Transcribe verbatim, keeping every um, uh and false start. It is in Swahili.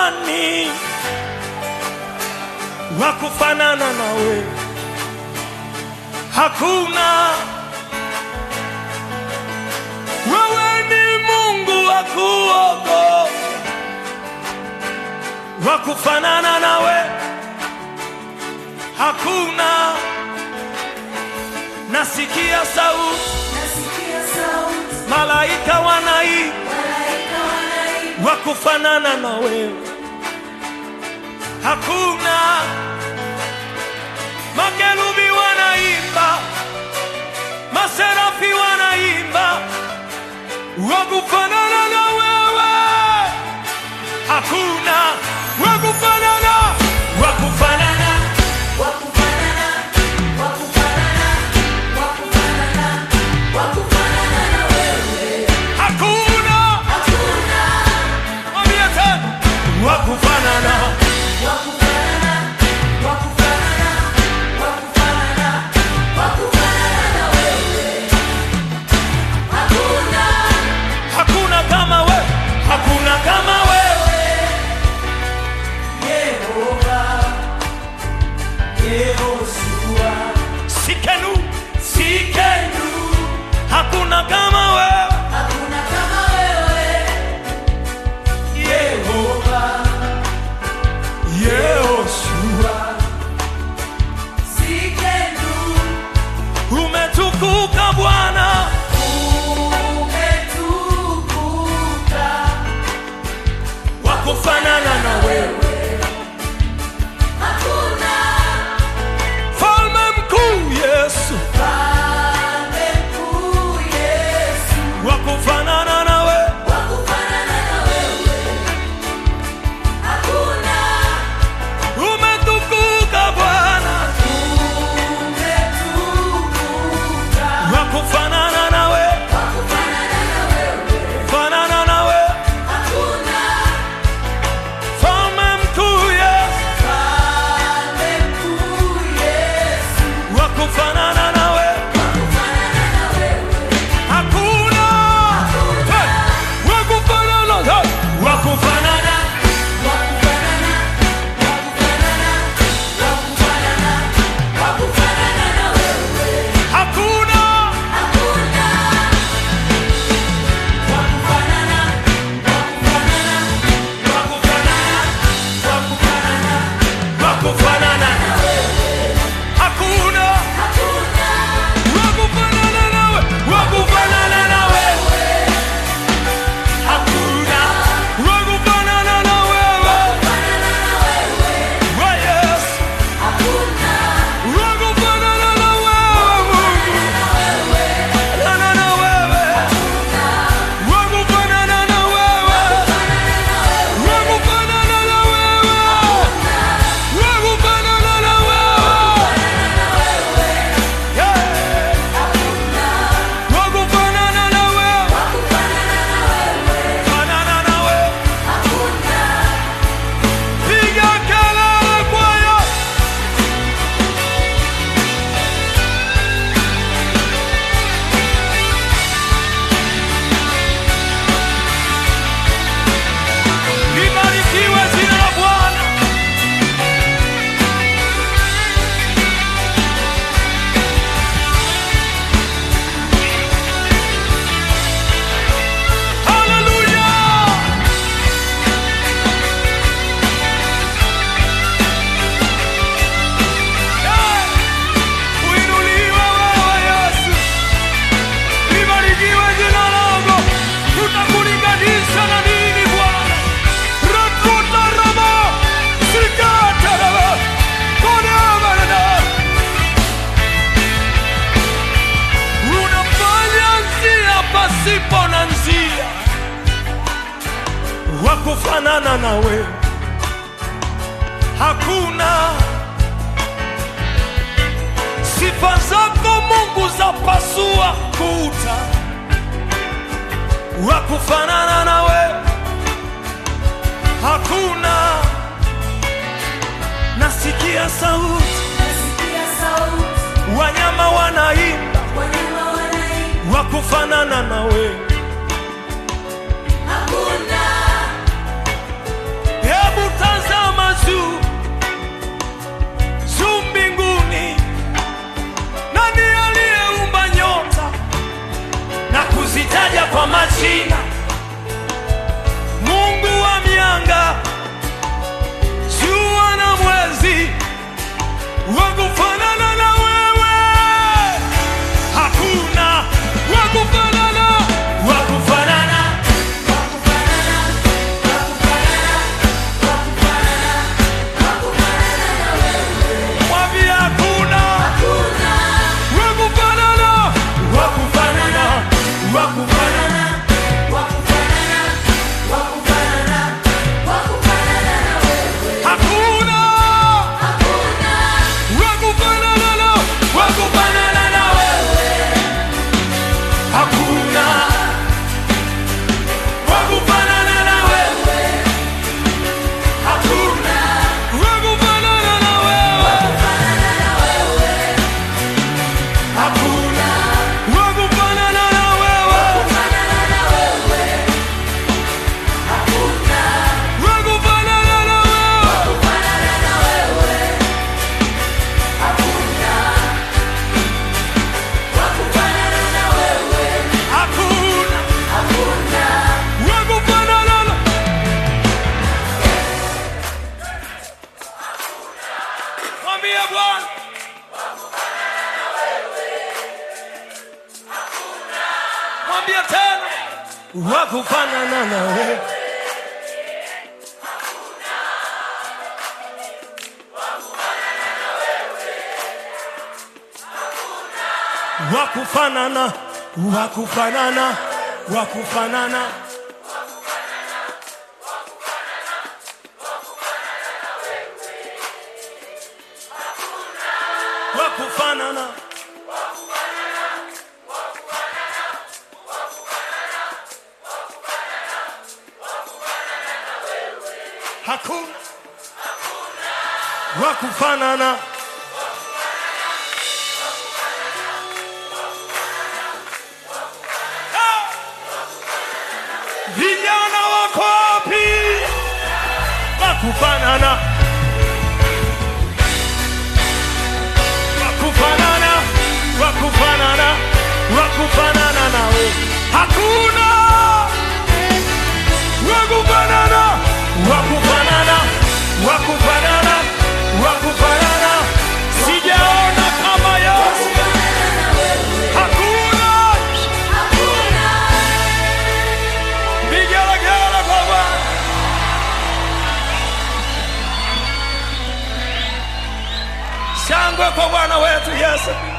nani wa kufanana nawe? Hakuna. Wewe ni Mungu wa kuokoa, wa kufanana nawe hakuna. Nasikia sauti, nasikia sauti, malaika wanaimba, malaika wanaimba, wa kufanana na wewe hakuna. Makerubi wanaimba, maserafi wanaimba, wa kufanana na wewe hakuna. Wa kufanana, wa kufanana, wa kufanana, wa kufanana, wa kufanana, wa kufanana na wewe hakuna, hakuna. Mwambie tena, wa kufanana, wa kufanana, wa kufanana, wa kufanana, wa kufanana na wewe hakuna. Hakuna kama wewe, hakuna kama wewe Yehova, Yehoshua. Sikenu, sikenu, hakuna kama wewe, hakuna kama wewe Yehova, Yehoshua. Sikenu, umetukuka Bwana, umetukuka, wa kufanana na wewe hakuna. Mfalme mkuu Yesu, Mfalme mkuu Yesu, wa kufanana na wewe, wa kufanana na wewe hakuna. Umetukuka Bwana, umetukuka, wa kufanana na wewe, wa kufanana na wewe, fanana na wewe hakuna. Mfalme mkuu Yesu, Mfalme mkuu Yesu, wa kufanana na wewe, wa kufanana na wewe hakuna. Hey! Wa kufanana, hey! Wa kufanana, wa kufanana, wa kufanana, wa kufanana, wa kufanana na wewe hakuna, hakuna. Wa kufanana, wa kufanana, wa kufanana, wa kufanana, wa kufanana na wewe hakuna, hakuna. Wa kufanana nawe, wa kufanana na wewe hakuna. Wa kufanana na wewe, kufanana na wewe wa Yesu hakuna. Wa kufanana na wewe, kufanana na wewe hakuna. Wa kufanana na wewe, wa kufanana na wewe, wa kufanana na wewe, yeah. Wa kufanana na wewe, fanana na wewe piga kelele kwa Yesu. Libarikiwe jina la Bwana. Haleluya. Yeah. Uinuliwe wewe Yesu. Libarikiwe jina lako. Tutakulinganisha na nini Bwana? Rakuta raba, sikata raba, kone amarada. Unafanya njia pasipo na njia, wa kufanana na wewe hakuna. Sifa zako Mungu zapasua kuta, wa kufanana na wewe hakuna. Nasikia sauti, nasikia sauti, wanyama wanaimba, wanyama wanaimba, wa kufanana na wewe hakuna. Hebu kufanana na wewe. Wakufanana, wakufanana, wakufanana, wakufanana, hakuna wakufanana. Vijana wako wapi? Wakufanana, wakufanana, wakufanana, wakufanana nawe. Hakuna wakufanana, wakufanana, wakufanana, wakufanana. Sijaona kama Yesu. Hakuna. Vigelegele kwa Bwana. Shangwe kwa Bwana wetu Yesu.